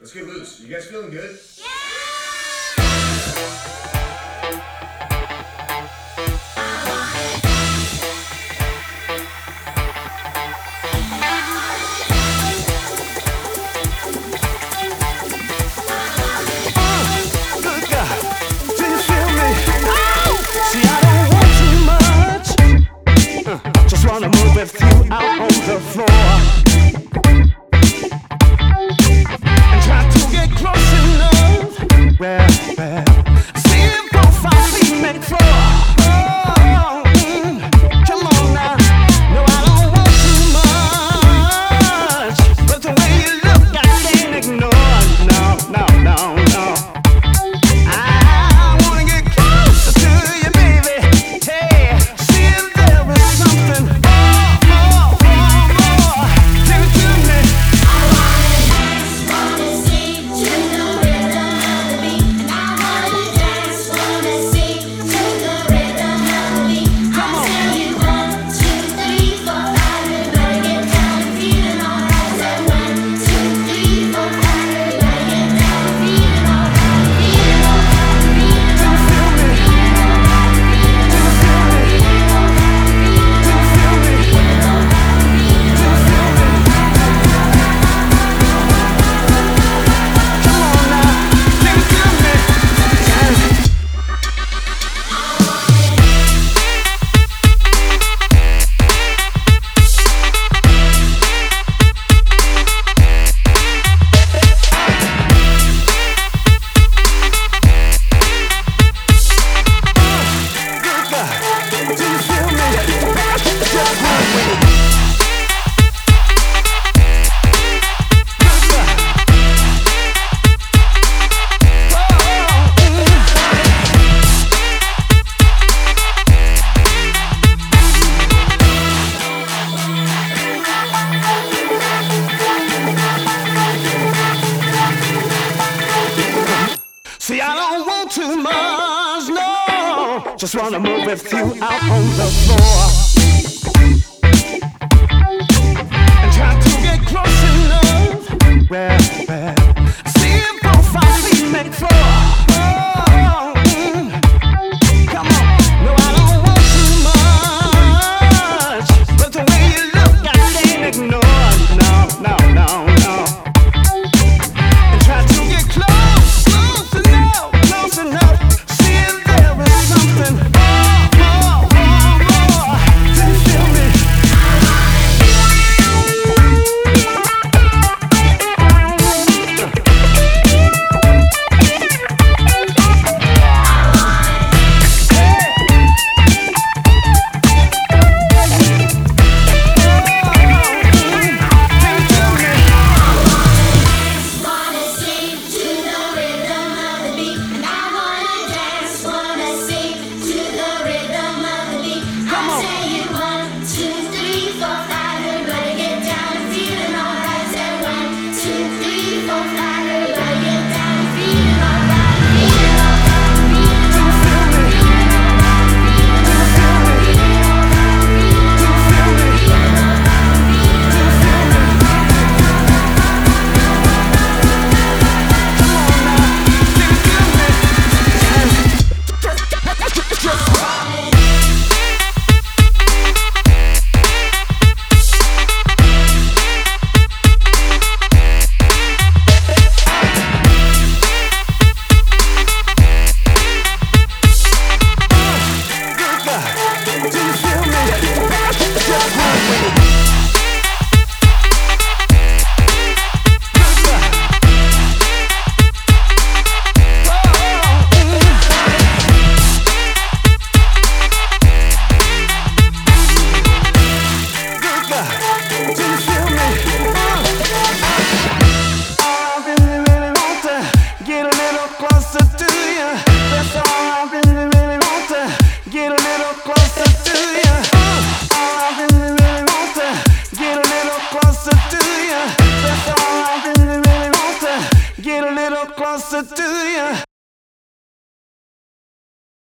Let's get loose. You guys feeling good? Just wanna move with you out on the floor and try to get close enough. Well, see if both our feet make floor. Oh, come on now. No, I don't want too much, but the way you look, I can't ignore. No, no, no, no. I wanna get closer to you, baby. Hey, see if there is something more. Give it to me. I wanna dance, wanna sing to the rhythm of the beat. And I wanna dance, wanna sing to the rhythm of the beat. I'll tell you 1, 2, 3, 4, 5. Everybody get down and feeling alright. Say 1, 2, 3, 4, 5. Everybody get down and feeling alright. Feeling alright, feeling alright, feeling alright, feeling See, I don't want too much, no. Just wanna move with you out on the floor and try to get close enough. Well,